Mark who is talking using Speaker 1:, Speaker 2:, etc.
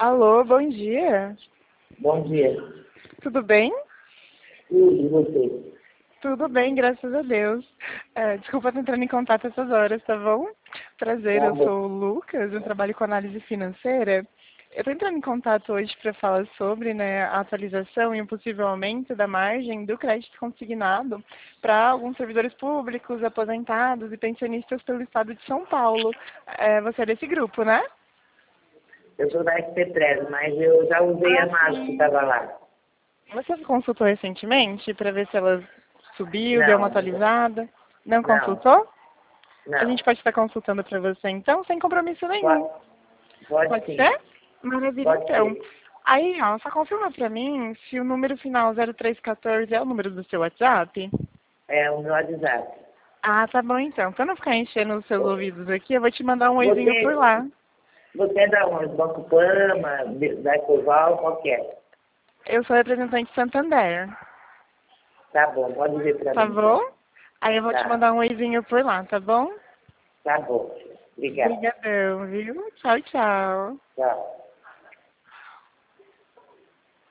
Speaker 1: Alô, bom dia.
Speaker 2: Bom dia.
Speaker 1: Tudo bem?
Speaker 2: Tudo, e você?
Speaker 1: Tudo bem, graças a Deus. Desculpa estar entrando em contato essas horas, tá bom? Prazer,
Speaker 2: Tá
Speaker 1: eu
Speaker 2: bom.
Speaker 1: sou o Lucas, eu trabalho com análise financeira. Eu estou entrando em contato hoje para falar sobre, né, a atualização e um possível aumento da margem do crédito consignado para alguns servidores públicos, aposentados e pensionistas pelo estado de São Paulo. Você é desse grupo, né?
Speaker 2: Eu sou da SP13, mas eu já usei a margem que
Speaker 1: Sim.
Speaker 2: estava lá.
Speaker 1: Você consultou recentemente para ver se ela subiu, deu uma
Speaker 2: Não,
Speaker 1: atualizada? Não
Speaker 2: não,
Speaker 1: consultou? A
Speaker 2: não.
Speaker 1: gente pode estar consultando para você então, sem compromisso nenhum.
Speaker 2: Pode, pode
Speaker 1: Pode
Speaker 2: sim.
Speaker 1: ser? Maravilha,
Speaker 2: Pode
Speaker 1: então.
Speaker 2: ser.
Speaker 1: Aí, ó, só confirma para mim se o número final 0314 é o número do seu WhatsApp.
Speaker 2: É o meu WhatsApp.
Speaker 1: Ah, tá bom então. Para não ficar enchendo os seus ouvidos aqui, eu vou te mandar um oizinho por
Speaker 2: Você,
Speaker 1: lá.
Speaker 2: você é da onde? Banco Pama, da Ecoval, qual que é?
Speaker 1: Eu sou representante de Santander,
Speaker 2: Tá bom, pode ver para
Speaker 1: tá
Speaker 2: mim então.
Speaker 1: bom? Aí eu vou te
Speaker 2: Tá,
Speaker 1: mandar um oizinho por lá, tá bom?
Speaker 2: tá bom. Obrigado.
Speaker 1: Obrigadão, viu? Tchau, tchau.
Speaker 2: Tchau.